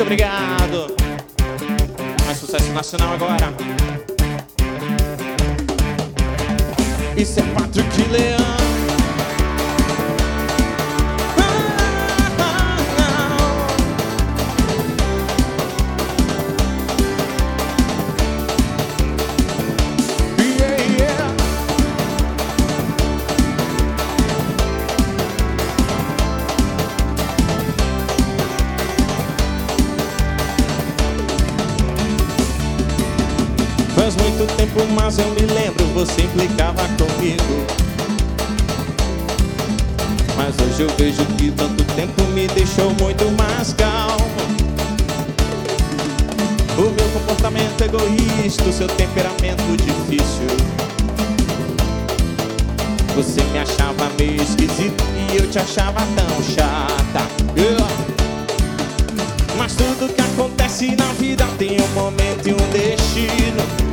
obrigado. Mais sucesso nacional agora. Isso é Patrick Leão. Faz muito tempo, mas eu me lembro, você implicava comigo. Mas hoje eu vejo que tanto tempo me deixou muito mais calmo. O meu comportamento egoísta, o seu temperamento difícil. Você me achava meio esquisito e eu te achava tão chata. Mas tudo que acontece na vida tem um momento e um destino.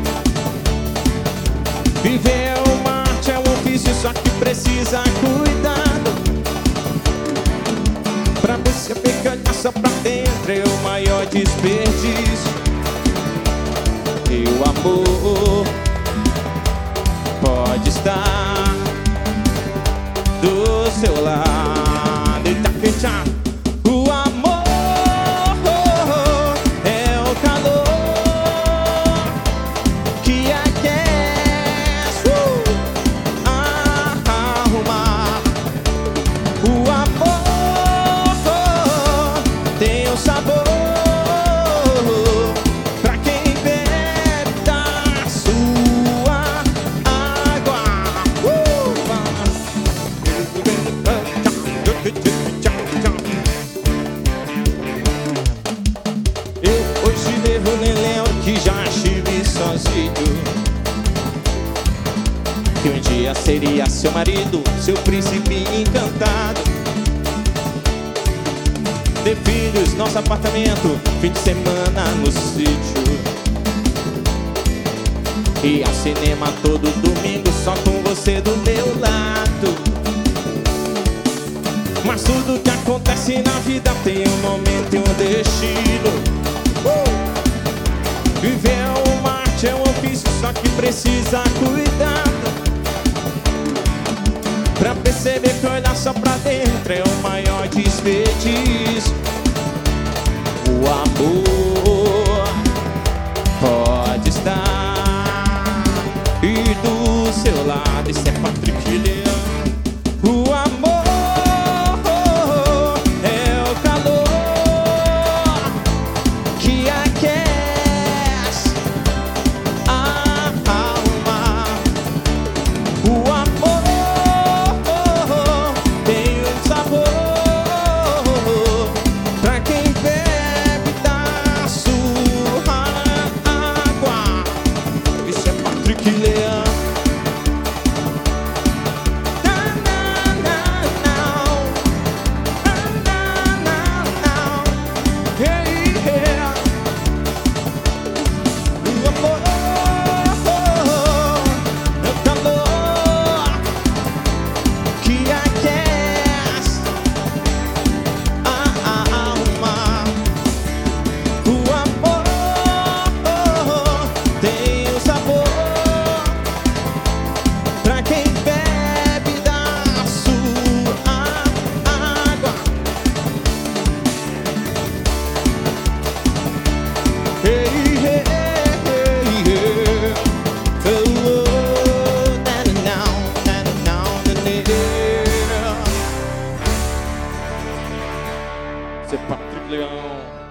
Viver é uma arte, é um ofício, só que precisa cuidado. Pra você pegar só pra dentro é o maior desperdício. E o amor pode estar do seu lado. E tá fechado. O amor é o calor que aquece, arrumar. O amor tem um sabor pra quem bebe da sua água. Eu hoje mesmo nem lembro que já estive sozinho. Que um dia seria seu marido, seu príncipe encantado. Ter filhos, nosso apartamento, fim de semana no sítio. E ao cinema todo domingo, só com você do meu lado. Mas tudo que acontece na vida tem um momento e um destino. Viver é uma arte, é um ofício, só que precisa cuidado. Pra perceber que olhar só pra dentro é o maior desperdício. O amor pode estar e do seu lado. Isso é Patrick Leão. O amor é o calor que aquece a alma. O amor tem um sabor pra quem bebe da sua água. Isso é Patrick Leão. Você é Patrick Leão.